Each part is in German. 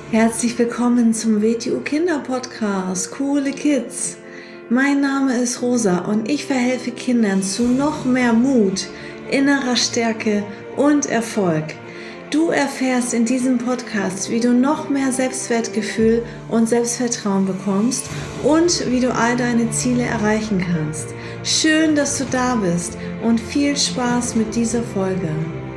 Herzlich willkommen zum WTU Kinder Podcast, Coole Kids. Mein Name ist Rosa und ich verhelfe Kindern zu noch mehr Mut, innerer Stärke und Erfolg. Du erfährst in diesem Podcast, wie du noch mehr Selbstwertgefühl und Selbstvertrauen bekommst und wie du all deine Ziele erreichen kannst. Schön, dass du da bist und viel Spaß mit dieser Folge.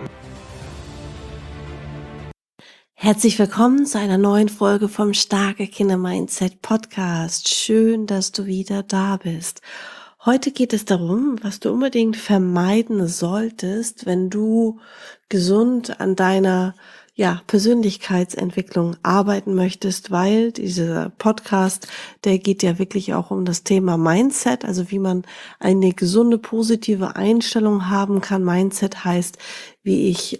Herzlich willkommen zu einer neuen Folge vom Starke Kinder Mindset Podcast. Schön, dass du wieder da bist. Heute geht es darum, was du unbedingt vermeiden solltest, wenn du gesund an deiner Persönlichkeitsentwicklung arbeiten möchtest, weil dieser Podcast, der geht ja wirklich auch um das Thema Mindset, also wie man eine gesunde, positive Einstellung haben kann. Mindset heißt, wie ich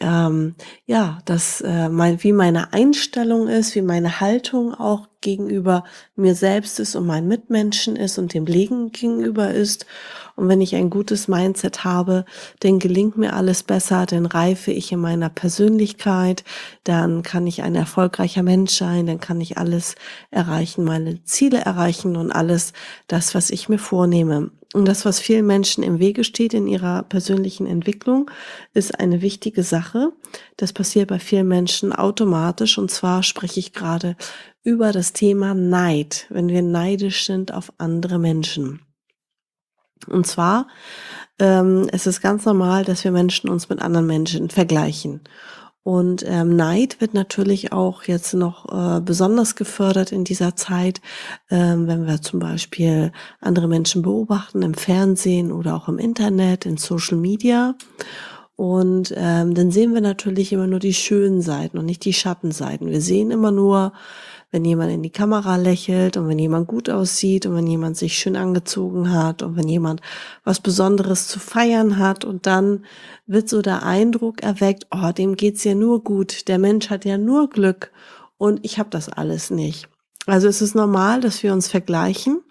wie meine Einstellung ist, wie meine Haltung auch gegenüber mir selbst ist und meinen Mitmenschen ist und dem Leben gegenüber ist. Und wenn ich ein gutes Mindset habe, dann gelingt mir alles besser, dann reife ich in meiner Persönlichkeit, dann kann ich ein erfolgreicher Mensch sein, dann kann ich alles erreichen, meine Ziele erreichen und alles das, was ich mir vornehme. Und das, was vielen Menschen im Wege steht in ihrer persönlichen Entwicklung, ist eine wichtige Sache. Das passiert bei vielen Menschen automatisch. Und zwar spreche ich gerade über das Thema Neid, wenn wir neidisch sind auf andere Menschen. Und zwar es ist ganz normal, dass wir Menschen uns mit anderen Menschen vergleichen. Und Neid wird natürlich auch jetzt noch besonders gefördert in dieser Zeit, wenn wir zum Beispiel andere Menschen beobachten im Fernsehen oder auch im Internet, in Social Media. Und dann sehen wir natürlich immer nur die schönen Seiten und nicht die Schattenseiten. Wir sehen immer nur, wenn jemand in die Kamera lächelt und wenn jemand gut aussieht und wenn jemand sich schön angezogen hat und wenn jemand was Besonderes zu feiern hat, und dann wird so der Eindruck erweckt, oh, dem geht's ja nur gut, der Mensch hat ja nur Glück und ich habe das alles nicht. Also es ist normal, dass wir uns vergleichen,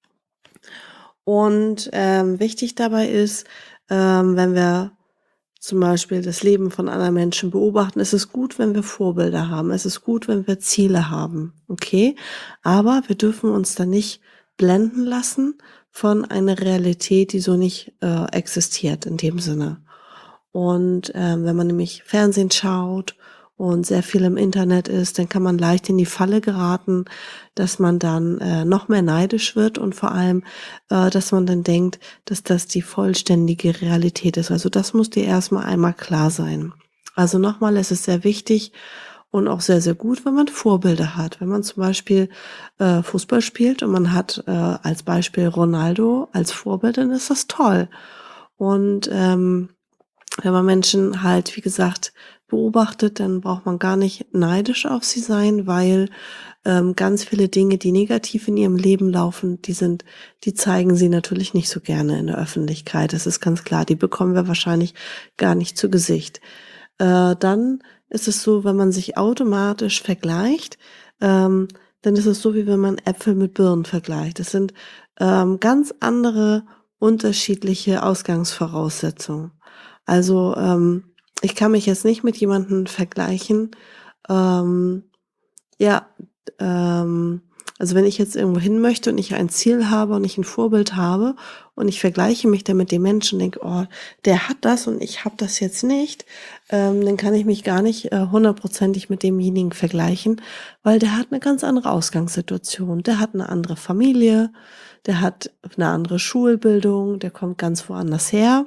und wichtig dabei ist, wenn wir zum Beispiel das Leben von anderen Menschen beobachten, es ist gut, wenn wir Vorbilder haben. Es ist gut, wenn wir Ziele haben. Okay? Aber wir dürfen uns da nicht blenden lassen von einer Realität, die so nicht existiert in dem Sinne. Und wenn man nämlich Fernsehen schaut und sehr viel im Internet ist, dann kann man leicht in die Falle geraten, dass man dann noch mehr neidisch wird und vor allem, dass man dann denkt, dass das die vollständige Realität ist. Also das muss dir erstmal einmal klar sein. Also nochmal, es ist sehr wichtig und auch sehr, sehr gut, wenn man Vorbilder hat. Wenn man zum Beispiel Fußball spielt und man hat als Beispiel Ronaldo als Vorbild, dann ist das toll. Und wenn man Menschen halt, wie gesagt, beobachtet, dann braucht man gar nicht neidisch auf sie sein, weil ganz viele Dinge, die negativ in ihrem Leben laufen, die zeigen sie natürlich nicht so gerne in der Öffentlichkeit. Das ist ganz klar. Die bekommen wir wahrscheinlich gar nicht zu Gesicht. Dann ist es so, wenn man sich automatisch vergleicht, dann ist es so, wie wenn man Äpfel mit Birnen vergleicht. Das sind ganz andere, unterschiedliche Ausgangsvoraussetzungen. Also ich kann mich jetzt nicht mit jemandem vergleichen. Ähm, ja, also wenn ich jetzt irgendwo hin möchte und ich ein Ziel habe und ich ein Vorbild habe und ich vergleiche mich dann mit dem Menschen und denke, oh, der hat das und ich habe das jetzt nicht, dann kann ich mich gar nicht hundertprozentig mit demjenigen vergleichen, weil der hat eine ganz andere Ausgangssituation. Der hat eine andere Familie, der hat eine andere Schulbildung, der kommt ganz woanders her.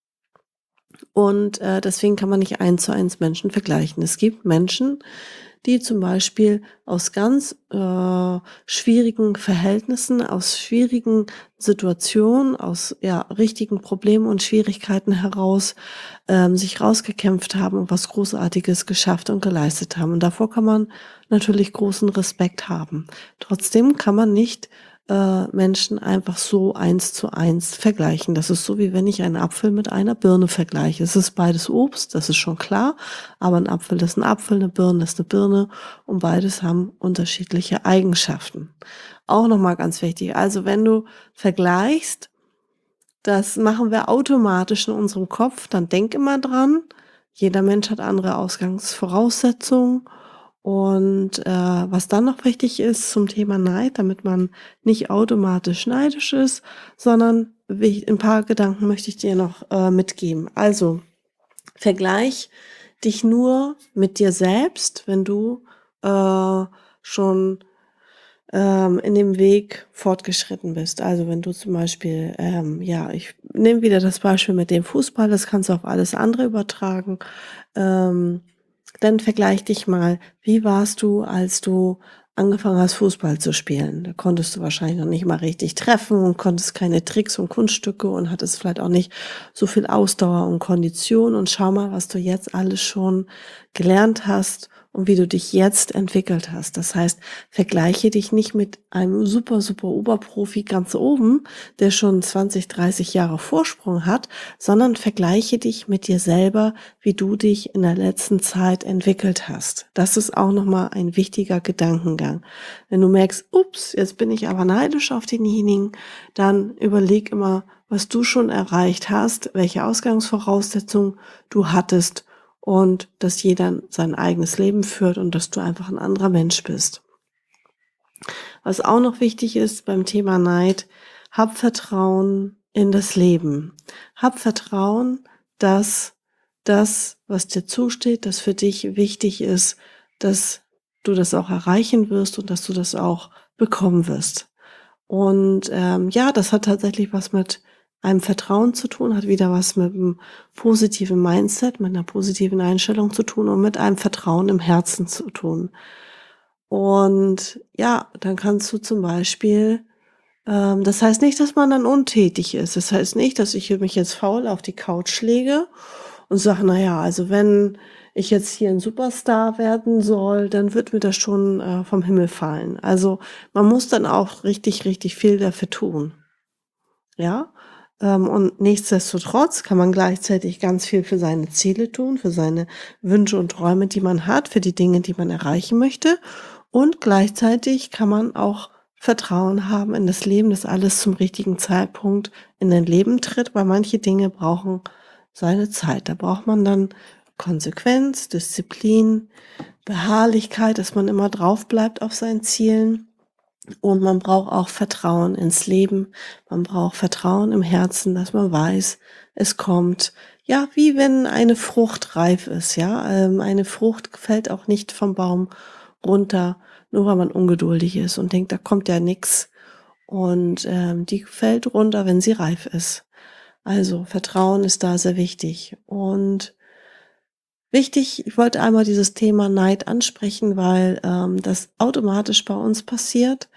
Und deswegen kann man nicht 1:1 Menschen vergleichen. Es gibt Menschen, die zum Beispiel aus ganz schwierigen Verhältnissen, aus schwierigen Situationen, aus richtigen Problemen und Schwierigkeiten heraus sich rausgekämpft haben und was Großartiges geschafft und geleistet haben. Und davor kann man natürlich großen Respekt haben. Trotzdem kann man nicht Menschen einfach so 1:1 vergleichen. Das ist so, wie wenn ich einen Apfel mit einer Birne vergleiche. Es ist beides Obst, das ist schon klar, aber ein Apfel ist ein Apfel, eine Birne ist eine Birne und beides haben unterschiedliche Eigenschaften. Auch nochmal ganz wichtig. Also wenn du vergleichst, das machen wir automatisch in unserem Kopf, dann denk immer dran, jeder Mensch hat andere Ausgangsvoraussetzungen. Und was dann noch wichtig ist zum Thema Neid, damit man nicht automatisch neidisch ist, sondern ein paar Gedanken möchte ich dir noch mitgeben. Also vergleich dich nur mit dir selbst, wenn du schon in dem Weg fortgeschritten bist. Also wenn du zum Beispiel, ich nehme wieder das Beispiel mit dem Fußball, das kannst du auf alles andere übertragen. Ähm, Dann vergleich dich mal, wie warst du, als du angefangen hast, Fußball zu spielen? Da konntest du wahrscheinlich noch nicht mal richtig treffen und konntest keine Tricks und Kunststücke und hattest vielleicht auch nicht so viel Ausdauer und Kondition. Und schau mal, was du jetzt alles schon gelernt hast und wie du dich jetzt entwickelt hast. Das heißt, vergleiche dich nicht mit einem super, super Oberprofi ganz oben, der schon 20, 30 Jahre Vorsprung hat, sondern vergleiche dich mit dir selber, wie du dich in der letzten Zeit entwickelt hast. Das ist auch nochmal ein wichtiger Gedankengang. Wenn du merkst, ups, jetzt bin ich aber neidisch auf denjenigen, dann überleg immer, was du schon erreicht hast, welche Ausgangsvoraussetzungen du hattest und dass jeder sein eigenes Leben führt und dass du einfach ein anderer Mensch bist. Was auch noch wichtig ist beim Thema Neid, hab Vertrauen in das Leben. Hab Vertrauen, dass das, was dir zusteht, das für dich wichtig ist, dass du das auch erreichen wirst und dass du das auch bekommen wirst. Und das hat tatsächlich was mit einem Vertrauen zu tun, hat wieder was mit einem positiven Mindset, mit einer positiven Einstellung zu tun und mit einem Vertrauen im Herzen zu tun. Und ja, dann kannst du zum Beispiel, das heißt nicht, dass man dann untätig ist. Das heißt nicht, dass ich mich jetzt faul auf die Couch lege und sage, na ja, also wenn ich jetzt hier ein Superstar werden soll, dann wird mir das schon vom Himmel fallen. Also man muss dann auch richtig, richtig viel dafür tun. Ja, und nichtsdestotrotz kann man gleichzeitig ganz viel für seine Ziele tun, für seine Wünsche und Träume, die man hat, für die Dinge, die man erreichen möchte. Und gleichzeitig kann man auch Vertrauen haben in das Leben, dass alles zum richtigen Zeitpunkt in dein Leben tritt, weil manche Dinge brauchen seine Zeit. Da braucht man dann Konsequenz, Disziplin, Beharrlichkeit, dass man immer drauf bleibt auf seinen Zielen. Und man braucht auch Vertrauen ins Leben. Man braucht Vertrauen im Herzen, dass man weiß, es kommt. Ja, wie wenn eine Frucht reif ist, ja. Eine Frucht fällt auch nicht vom Baum runter, nur weil man ungeduldig ist und denkt, da kommt ja nix. Und die fällt runter, wenn sie reif ist. Also Vertrauen ist da sehr wichtig. Und wichtig, ich wollte einmal dieses Thema Neid ansprechen, weil das automatisch bei uns passiert.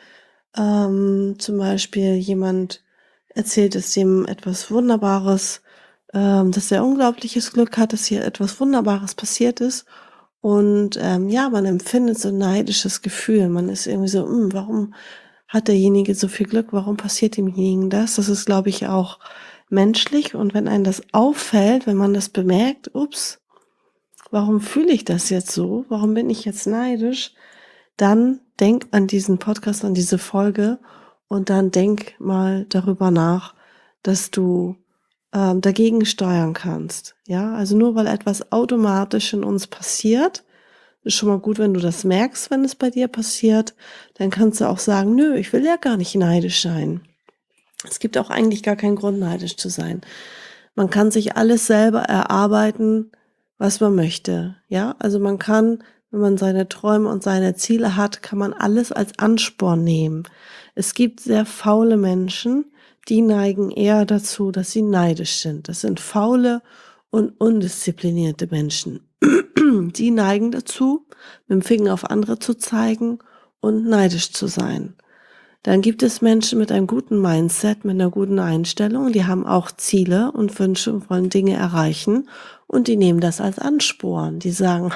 Zum Beispiel jemand erzählt es ihm etwas Wunderbares, dass er unglaubliches Glück hat, dass hier etwas Wunderbares passiert ist. Und man empfindet so ein neidisches Gefühl. Man ist irgendwie so, warum hat derjenige so viel Glück? Warum passiert demjenigen das? Das ist, glaube ich, auch menschlich. Und wenn einem das auffällt, wenn man das bemerkt, ups, warum fühle ich das jetzt so? Warum bin ich jetzt neidisch? Dann denk an diesen Podcast, an diese Folge und dann denk mal darüber nach, dass du dagegen steuern kannst. Ja, also nur weil etwas automatisch in uns passiert, ist schon mal gut, wenn du das merkst, wenn es bei dir passiert, dann kannst du auch sagen, nö, ich will ja gar nicht neidisch sein. Es gibt auch eigentlich gar keinen Grund, neidisch zu sein. Man kann sich alles selber erarbeiten, was man möchte. Ja, also man kann, wenn man seine Träume und seine Ziele hat, kann man alles als Ansporn nehmen. Es gibt sehr faule Menschen, die neigen eher dazu, dass sie neidisch sind. Das sind faule und undisziplinierte Menschen. Die neigen dazu, mit dem Finger auf andere zu zeigen und neidisch zu sein. Dann gibt es Menschen mit einem guten Mindset, mit einer guten Einstellung, die haben auch Ziele und Wünsche und wollen Dinge erreichen und die nehmen das als Ansporn. Die sagen,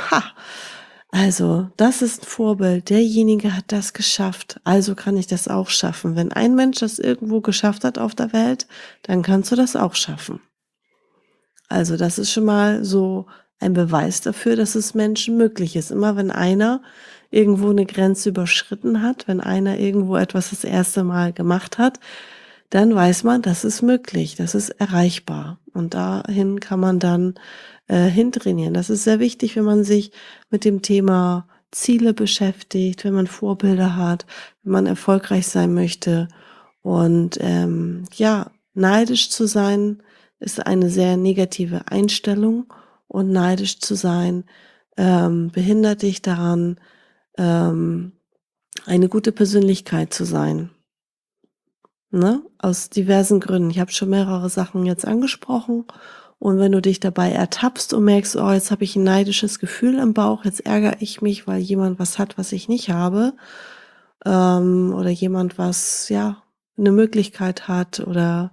also das ist ein Vorbild, derjenige hat das geschafft, also kann ich das auch schaffen. Wenn ein Mensch das irgendwo geschafft hat auf der Welt, dann kannst du das auch schaffen. Also das ist schon mal so ein Beweis dafür, dass es Menschen möglich ist. Immer wenn einer irgendwo eine Grenze überschritten hat, wenn einer irgendwo etwas das erste Mal gemacht hat, dann weiß man, das ist möglich, das ist erreichbar. Und dahin kann man dann hintrainieren. Das ist sehr wichtig, wenn man sich mit dem Thema Ziele beschäftigt, wenn man Vorbilder hat, wenn man erfolgreich sein möchte. Und ja, neidisch zu sein ist eine sehr negative Einstellung und neidisch zu sein behindert dich daran, ähm, eine gute Persönlichkeit zu sein. Ne? Aus diversen Gründen. Ich habe schon mehrere Sachen jetzt angesprochen. Und wenn du dich dabei ertappst und merkst, oh, jetzt habe ich ein neidisches Gefühl im Bauch, jetzt ärgere ich mich, weil jemand was hat, was ich nicht habe, oder jemand was, ja, eine Möglichkeit hat oder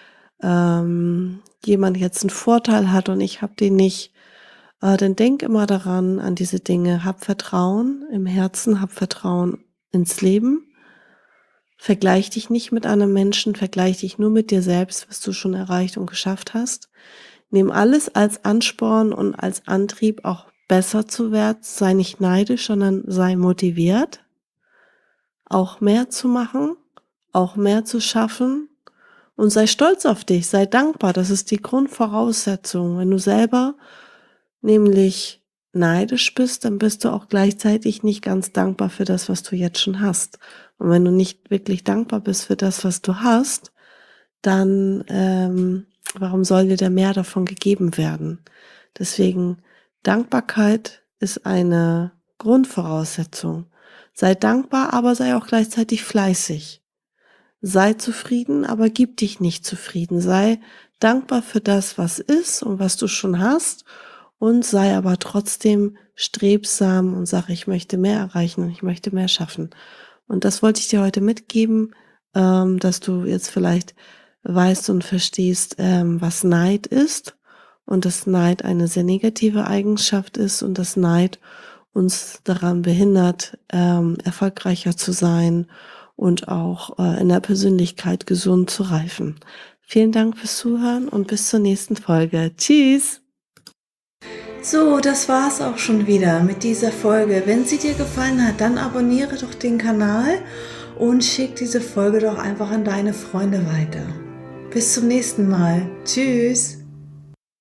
jemand jetzt einen Vorteil hat und ich habe den nicht, dann denk immer daran, an diese Dinge. Hab Vertrauen im Herzen, hab Vertrauen ins Leben. Vergleich dich nicht mit einem Menschen, vergleich dich nur mit dir selbst, was du schon erreicht und geschafft hast. Nimm alles als Ansporn und als Antrieb, auch besser zu werden. Sei nicht neidisch, sondern sei motiviert, auch mehr zu machen, auch mehr zu schaffen und sei stolz auf dich, sei dankbar. Das ist die Grundvoraussetzung. Wenn du selber nämlich neidisch bist, dann bist du auch gleichzeitig nicht ganz dankbar für das, was du jetzt schon hast. Und wenn du nicht wirklich dankbar bist für das, was du hast, dann warum soll dir da mehr davon gegeben werden? Deswegen, Dankbarkeit ist eine Grundvoraussetzung. Sei dankbar, aber sei auch gleichzeitig fleißig. Sei zufrieden, aber gib dich nicht zufrieden. Sei dankbar für das, was ist und was du schon hast und sei aber trotzdem strebsam und sag, ich möchte mehr erreichen und ich möchte mehr schaffen. Und das wollte ich dir heute mitgeben, dass du jetzt vielleicht weißt und verstehst, was Neid ist und dass Neid eine sehr negative Eigenschaft ist und dass Neid uns daran behindert, erfolgreicher zu sein und auch in der Persönlichkeit gesund zu reifen. Vielen Dank fürs Zuhören und bis zur nächsten Folge. Tschüss! So, das war's auch schon wieder mit dieser Folge. Wenn sie dir gefallen hat, dann abonniere doch den Kanal und schick diese Folge doch einfach an deine Freunde weiter. Bis zum nächsten Mal. Tschüss!